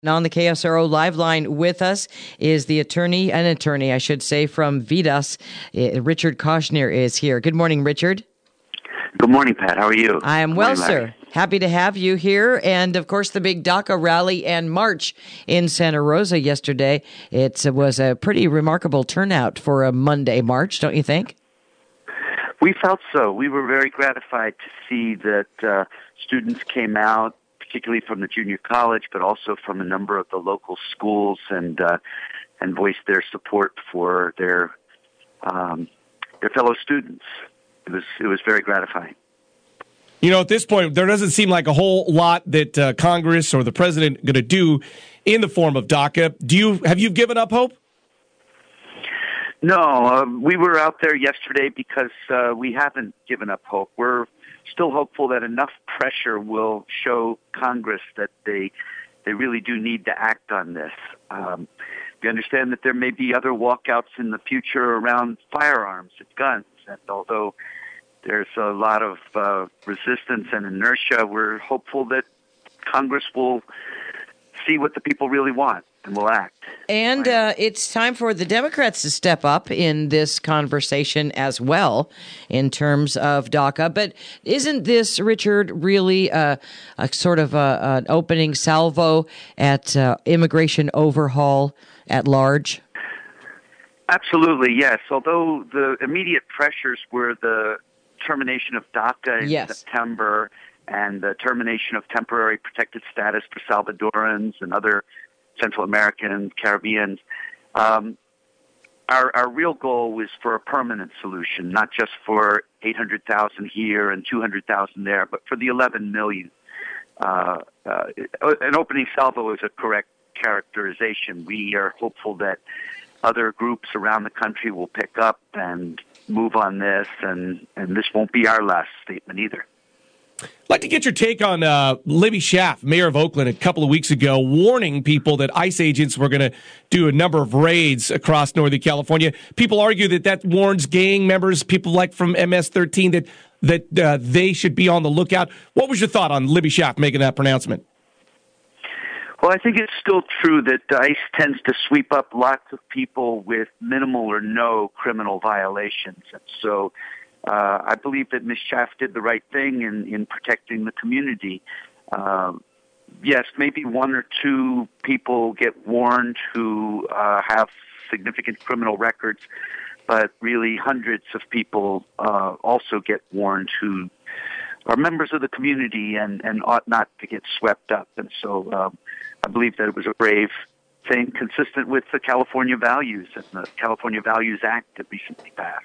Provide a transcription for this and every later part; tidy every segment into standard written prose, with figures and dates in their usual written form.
On the KSRO Live Line with us is an attorney, I should say, from VITAS. Richard Koshner is here. Good morning, Richard. Good morning, Pat. How are you? I am well, sir. Happy to have you here. And, of course, the big DACA rally and march in Santa Rosa yesterday. It was a pretty remarkable turnout for a Monday march, don't you think? We felt so. We were very gratified to see that students came out, particularly from the junior college, but also from a number of the local schools, and voiced their support for their fellow students. It was very gratifying. You know, at this point, there doesn't seem like a whole lot that Congress or the president going to do in the form of DACA. Have you given up hope? No, we were out there yesterday because we haven't given up hope. We're still hopeful that enough pressure will show Congress that they really do need to act on this. We understand that there may be other walkouts in the future around firearms and guns, and although there's a lot of resistance and inertia, we're hopeful that Congress will see what the people really want and will act. And it's time for the Democrats to step up in this conversation as well in terms of DACA. But isn't this, Richard, really a sort of an opening salvo at immigration overhaul at large? Absolutely, yes. Although the immediate pressures were the termination of DACA in September and the termination of temporary protected status for Salvadorans and other Central Americans, Caribbeans. Our real goal was for a permanent solution, not just for 800,000 here and 200,000 there, but for the 11 million. An opening salvo is a correct characterization. We are hopeful that other groups around the country will pick up and move on this, and this won't be our last statement either. I'd like to get your take on Libby Schaaf, mayor of Oakland, a couple of weeks ago, warning people that ICE agents were going to do a number of raids across Northern California. People argue that warns gang members, people like from MS-13, that they should be on the lookout. What was your thought on Libby Schaaf making that pronouncement? Well, I think it's still true that ICE tends to sweep up lots of people with minimal or no criminal violations. And so I believe that Ms. Schaaf did the right thing in protecting the community. Yes, maybe one or two people get warned who have significant criminal records, but really hundreds of people also get warned who are members of the community and ought not to get swept up. And so I believe that it was a brave thing consistent with the California values and the California Values Act that recently passed.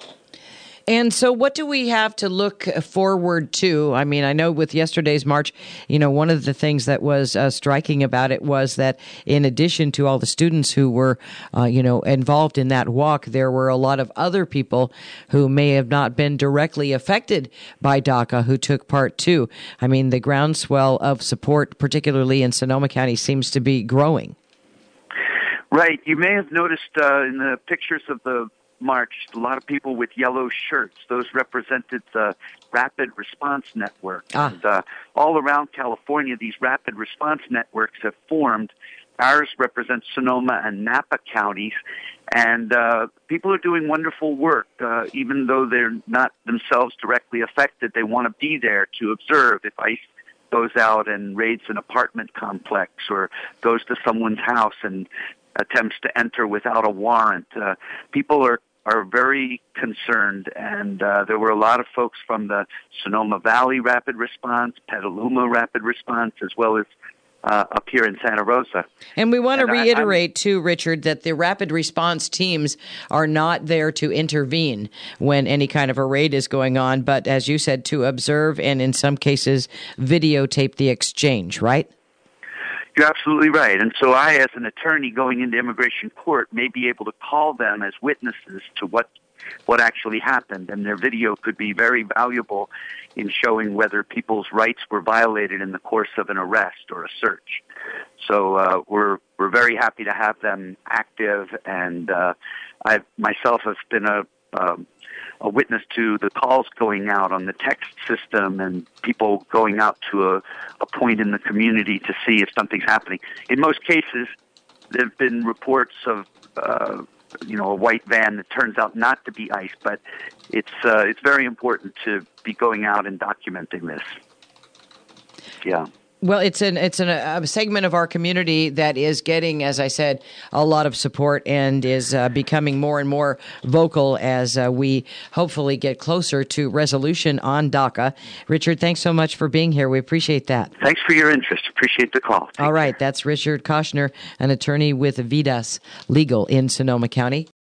And so what do we have to look forward to? I mean, I know with yesterday's march, you know, one of the things that was striking about it was that in addition to all the students who were, involved in that walk, there were a lot of other people who may have not been directly affected by DACA who took part too. I mean, the groundswell of support, particularly in Sonoma County, seems to be growing. Right. You may have noticed in the pictures of the march, a lot of people with yellow shirts. Those represented the Rapid Response Network. And all around California, these Rapid Response Networks have formed. Ours represents Sonoma and Napa counties, and people are doing wonderful work. Even though they're not themselves directly affected, they want to be there to observe if ICE goes out and raids an apartment complex or goes to someone's house and attempts to enter without a warrant. People are very concerned, and there were a lot of folks from the Sonoma Valley Rapid Response, Petaluma Rapid Response, as well as up here in Santa Rosa. And we want to reiterate, too, Richard, that the rapid response teams are not there to intervene when any kind of a raid is going on, but, as you said, to observe and, in some cases, videotape the exchange, right? You're absolutely right. And so I, as an attorney going into immigration court, may be able to call them as witnesses to what actually happened. And their video could be very valuable in showing whether people's rights were violated in the course of an arrest or a search. So we're very happy to have them active. And I myself have been a a witness to the calls going out on the text system and people going out to a point in the community to see if something's happening. In most cases, there have been reports of a white van that turns out not to be ICE, but it's very important to be going out and documenting this. Yeah. Well, it's a segment of our community that is getting, as I said, a lot of support and is becoming more and more vocal as we hopefully get closer to resolution on DACA. Richard, thanks so much for being here. We appreciate that. Thanks for your interest. Appreciate the call. All right. That's Richard Koshner, an attorney with Vidas Legal in Sonoma County.